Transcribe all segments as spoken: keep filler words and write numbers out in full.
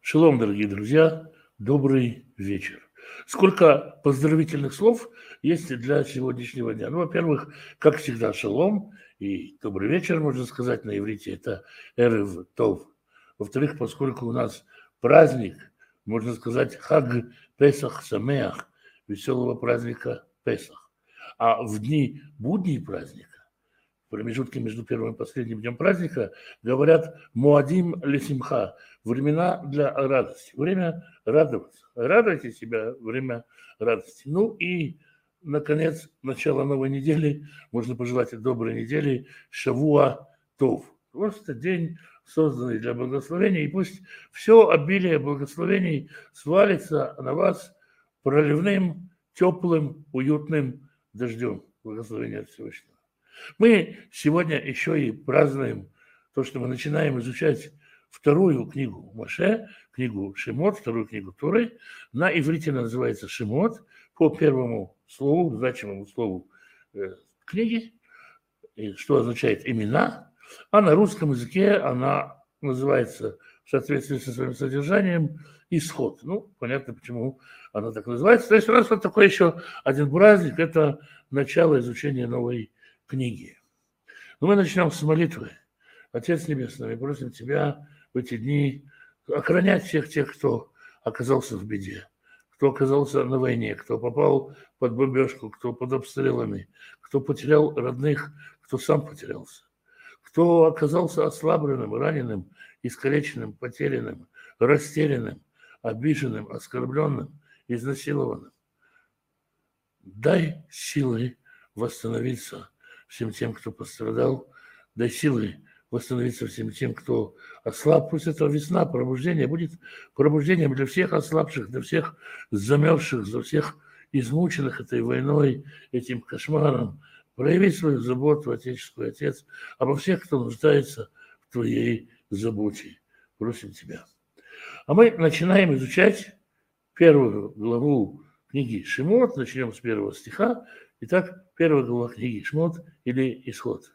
Шалом, дорогие друзья, добрый вечер. Сколько поздравительных слов есть для сегодняшнего дня. Ну, во-первых, как всегда, шалом и добрый вечер, можно сказать на иврите, это эрев тов. Во-вторых, поскольку у нас праздник, можно сказать, хаг Песах Самеах, веселого праздника Песах. А в дни будней праздника, в промежутке между первым и последним днем праздника, говорят «Моадим лесимха» – времена для радости, время радоваться. Радуйте себя, время радости. Ну и, наконец, начало новой недели. Можно пожелать доброй недели. Шавуа Тов. Просто день, созданный для благословения. И пусть все обилие благословений свалится на вас проливным, теплым, уютным дождем. Благословения от Всевышнего. Мы сегодня еще и празднуем то, что мы начинаем изучать вторую книгу Моше, книгу Шемот, вторую книгу Торы. На иврите она называется Шемот, по первому слову, значимому слову э, книги, что означает имена, а на русском языке она называется в соответствии со своим содержанием Исход. Ну, понятно, почему она так называется. То есть у нас вот такой еще один праздник, это начало изучения новой книги. Но мы начнем с молитвы. Отец Небесный, мы просим Тебя в эти дни охранять всех тех, кто оказался в беде, кто оказался на войне, кто попал под бомбежку, кто под обстрелами, кто потерял родных, кто сам потерялся, кто оказался ослабленным, раненым, искалеченным, потерянным, растерянным, обиженным, оскорбленным, изнасилованным. Дай силы восстановиться всем тем, кто пострадал, дай силы восстановиться всем тем, кто ослаб. Пусть эта весна пробуждения будет пробуждением для всех ослабших, для всех замерзших, для всех измученных этой войной, этим кошмаром. Прояви свою заботу, Отеческую, Отец, обо всех, кто нуждается в Твоей заботе. Просим Тебя. А мы начинаем изучать первую главу книги Шемот. Начнем с первого стиха. Итак, первая глава книги Шмот или Исход.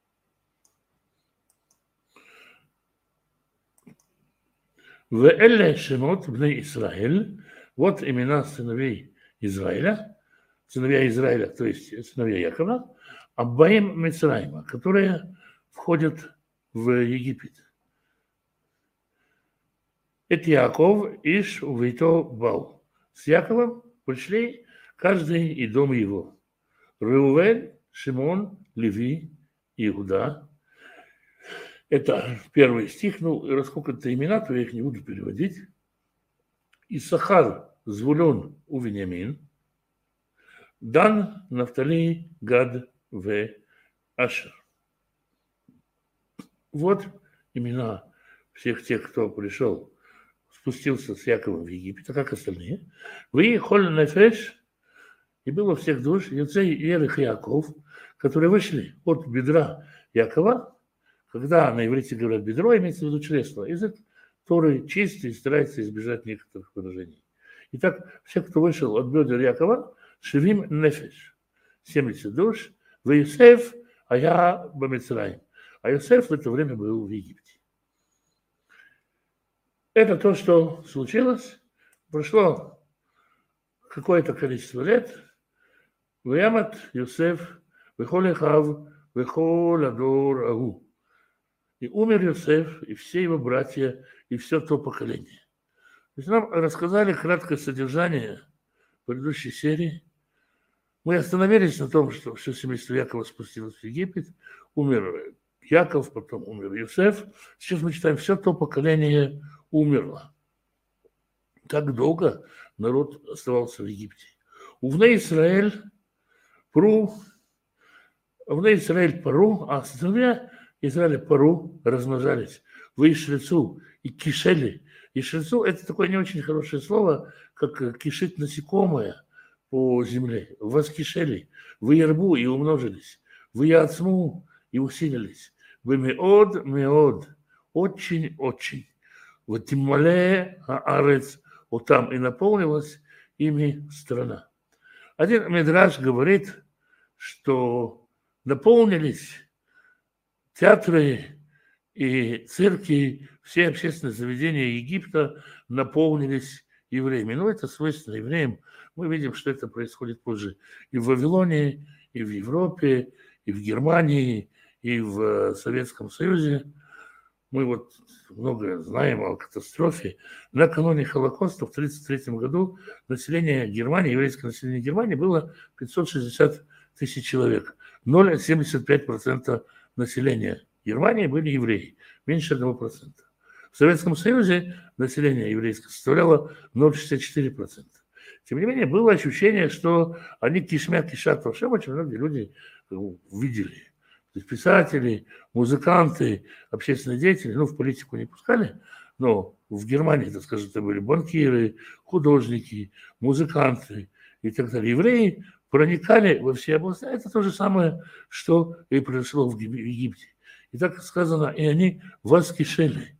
«Веэлле Шемот бней Исраэль». Вот имена сыновей Израиля, сыновья Израиля, то есть сыновья Якова, Аббаим Мицраима, которые входят в Египет. Это Яков, Иш, Увейто, Бал. С Яковом пришли каждый и дом его. Реувен, Шимон, Леви, Иуда. Это первый стих. Ну, поскольку это имена, то я их не буду переводить. Исахар, Звулун, Увенямин. Дан, Нафтали, Гад, В, Ашер. Вот имена всех тех, кто пришел, спустился с Яковом в Египет, а как остальные. Вы, Холь Нефеш, и было всех душ, Юцей Ерих и Яков, которые вышли от бедра Якова. Когда на иврите говорят бедро, имеется в виду чресло. Язык Торы чистый и старается избежать некоторых выражений. Итак, все, кто вышел от бедер Якова, Шевим Нефеш, семьдесят душ, в Йосеф, а я Бамицраим. А Йосеф в это время был в Египте. Это то, что случилось. Прошло какое-то количество лет. Ваямат Йосеф, вехол эхав, вехол адор агу. И умер Йосеф, и все его братья, и все то поколение. То есть нам рассказали краткое содержание предыдущей серии. Мы остановились на том, что все семейство Якова спустилось в Египет, умер Яков, потом умер Йосеф. Сейчас мы читаем, все то поколение умерло. Так долго народ оставался в Египте. Увне Израиль Пру, Увне Израиль Пару, а сыновья Израиля Пару размножались. Вы Ишрецу и кишели. Ишрецу – это такое не очень хорошее слово, как кишит насекомое по земле. Воскишели. Вы Ярбу и умножились. Вы Яцму и усилились. Вы Меод, Меод. Очень-очень. Вот Тимале Аарец. Вот там и наполнилась ими страна. Один мидраш говорит, что наполнились театры и церкви, все общественные заведения Египта наполнились евреями. Ну, это свойственно евреям. Мы видим, что это происходит позже и в Вавилоне, и в Европе, и в Германии, и в Советском Союзе. Мы вот много знаем о катастрофе. Накануне Холокоста в тысяча девятьсот тридцать третьем году население Германии, еврейское население Германии было пятьсот шестьдесят тысяч человек. ноль целых семьдесят пять сотых процента населения Германии были евреи, меньше одного процента. В Советском Союзе население еврейское составляло ноль целых шестьдесят четыре сотых процента. Тем не менее, было ощущение, что они кишмя кишат во всем, очень многие люди видели. То есть писатели, музыканты, общественные деятели, ну, в политику не пускали, но в Германии, так скажем, это были банкиры, художники, музыканты и так далее. Евреи проникали во все области. Это то же самое, что и произошло в Египте. И так сказано, и они воскишели.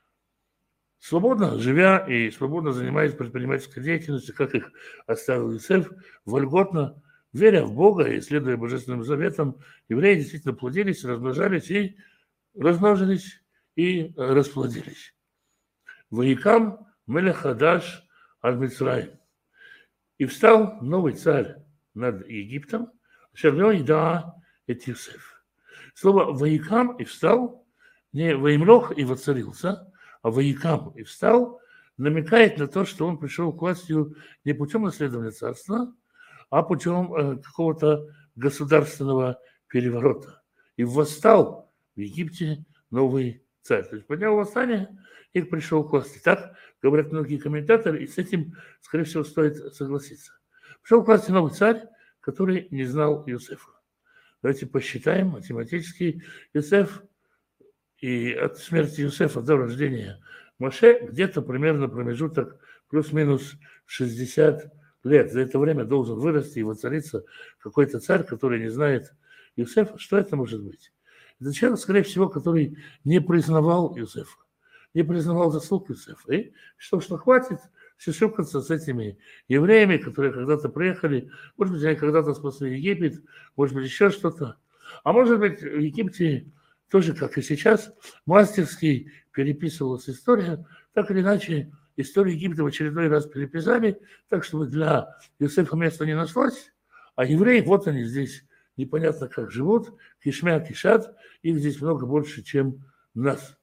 Свободно живя и свободно занимаясь предпринимательской деятельностью, как их оставил Иосиф, вольготно, веря в Бога и следуя божественным заветам, евреи действительно плодились, размножались и размножились и расплодились. Ваикам мелех хадаш аль Мицраим. И встал новый царь над Египтом, шерлёй да эт Иосиф. Слово «ваикам» и «встал» не «ваимлох» и «воцарился», а «ваикам» и «встал» намекает на то, что он пришел к власти не путем наследования царства, а путем э, какого-то государственного переворота. И восстал в Египте новый царь. То есть поднял восстание и пришел к власти. Так говорят многие комментаторы, и с этим, скорее всего, стоит согласиться. Пришел к власти новый царь, который не знал Иосифа. Давайте посчитаем математически. Иосиф и от смерти Иосифа до рождения Моше где-то примерно промежуток плюс-минус шестьдесят лет. За это время должен вырасти и воцариться какой-то царь, который не знает Иосифа. Что это может быть? Это человек, скорее всего, который не признавал Иосифа, не признавал заслуг Иосифа. И что, что хватит сюсюкаться с этими евреями, которые когда-то приехали, может быть, они когда-то спасли Египет, может быть, еще что-то. А может быть, в Египте тоже, как и сейчас, мастерски переписывалась история, так или иначе, историю Египта в очередной раз переписали, так, чтобы для Иосифа места не нашлось, а евреи, вот они здесь, непонятно как живут, кишмя кишат, их здесь много больше, чем нас.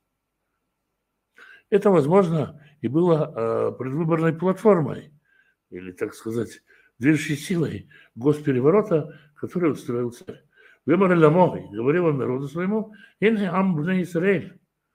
Это, возможно, и было э, предвыборной платформой, или, так сказать, движущей силой госпереворота, который устроил царь. Вемар ламой, говорил он народу своему, «Инхи ам бней Исраэль,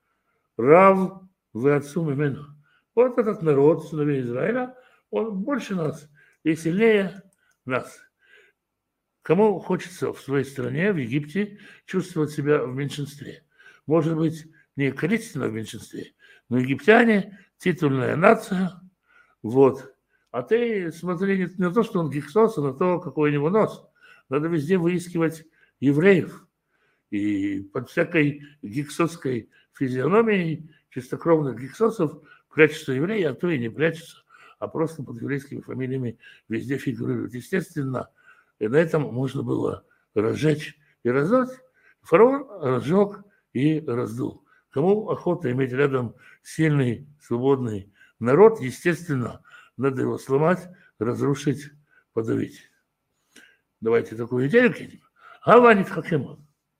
рав вы отцу мимену». Вот этот народ, сыновей Израиля, он больше нас и сильнее нас. Кому хочется в своей стране, в Египте, чувствовать себя в меньшинстве? Может быть, не количественно в меньшинстве, но египтяне, титульная нация, вот. А ты смотри не на то, что он гиксос, а на то, какой у него нос. Надо везде выискивать евреев. И под всякой гиксосской физиономией чистокровных гиксосов прячутся евреи, а то и не прячутся, а просто под еврейскими фамилиями везде фигурируют. Естественно, и на этом можно было разжечь и раздуть. Фараон разжег и раздул. Кому охота иметь рядом сильный, свободный народ, естественно, надо его сломать, разрушить, подавить. Давайте такую идею кинем. Гаванит хакема.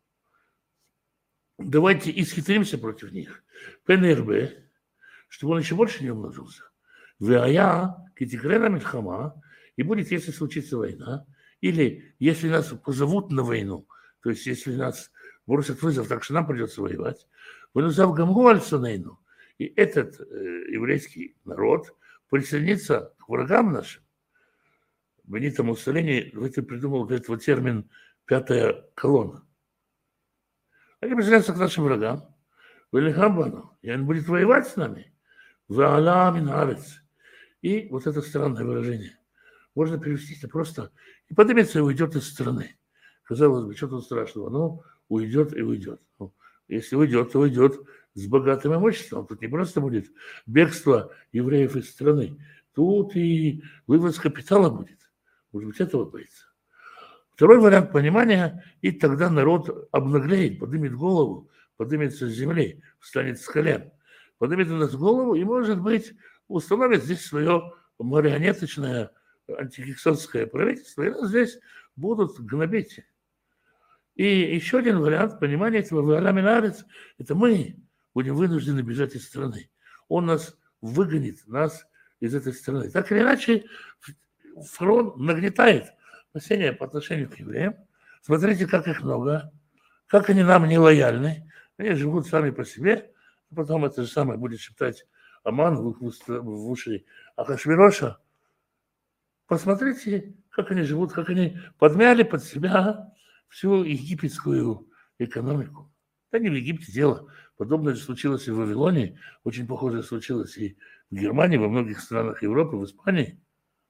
Давайте исхитримся против них. ПНРБ, чтобы он еще больше не умножился. Вая, китикрена митхама, и будет, если случится война, или если нас позовут на войну, то есть если нас бросят вызов, так что нам придется воевать, вынуждав Гамгуальца на войну, и этот э, еврейский народ присоединится к врагам нашим. Бенито Муссолини в этом придумал для этого термин «пятая колонна». Они присоединятся к нашим врагам, Велихамбану, и он будет воевать с нами, Ваала Минарец. И вот это странное выражение можно перевести это просто и поднимется и уйдет из страны. Казалось бы, что тут страшного? Ну, уйдет и уйдет. Ну, если уйдет, то уйдет с богатым имуществом. Тут не просто будет бегство евреев из страны. Тут и вывоз капитала будет. Может быть, этого боится. Второй вариант понимания, и тогда народ обнаглеет, поднимет голову, поднимется с земли, встанет с колен, поднимет на нас голову и, может быть, установит здесь свое марионеточное антигексонское правительство, и нас здесь будут гнобить. И еще один вариант понимания этого валаминарец – это мы будем вынуждены бежать из страны. Он нас выгонит, нас из этой страны. Так или иначе, фронт нагнетает опасения по отношению к евреям. Смотрите, как их много, как они нам не лояльны. Они живут сами по себе, а потом это же самое будет шептать Аман в, в уши Ахашвироша. Посмотрите, как они живут, как они подмяли под себя всю египетскую экономику. Да не в Египте дело. Подобное же случилось и в Вавилоне. Очень похоже случилось и в Германии, во многих странах Европы, в Испании.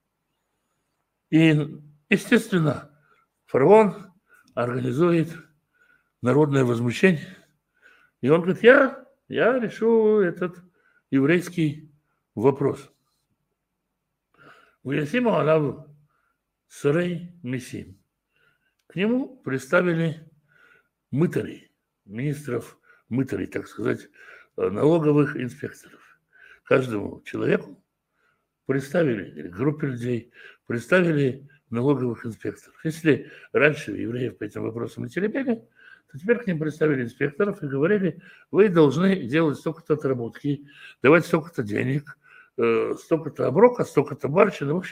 И, естественно, фараон организует народное возмущение. И он говорит, я, я решу этот еврейский вопрос. Уясиму Алаву Сарей Мессим. К нему представили мытарей, министров мытарей, так сказать, налоговых инспекторов. Каждому человеку представили, или группе людей, представили налоговых инспекторов. Если раньше евреев по этим вопросам не теребели, то теперь к ним представили инспекторов и говорили, вы должны делать столько-то отработки, давать столько-то денег, столько-то оброка, столько-то барщины.